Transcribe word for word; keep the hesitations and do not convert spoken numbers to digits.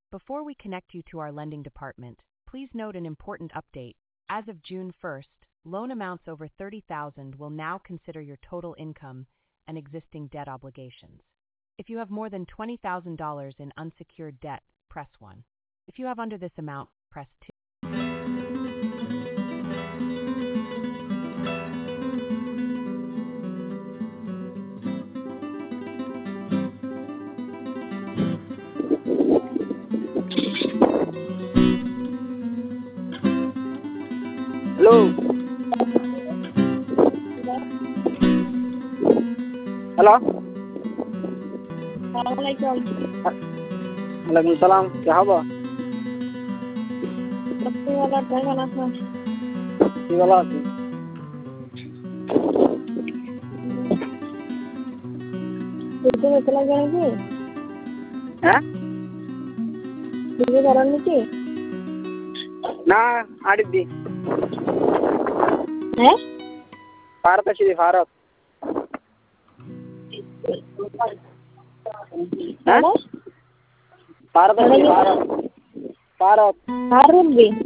Before we connect you to our lending department, please note an important update. As of June first, loan amounts over thirty thousand dollars will now consider your total income and existing debt obligations. If you have more than twenty thousand dollars in unsecured debt, press one. If you have under this amount, press two. Hello hello वालेकुम वालेकुम सलाम क्या हुआ सबसे वाला क्या गाना था ये वाला itu masalah gana ki हैं ini karan ki ना आडिद्दी eh Bharat Shri Bharat ada Bharat Shri Bharat Bharat harus bi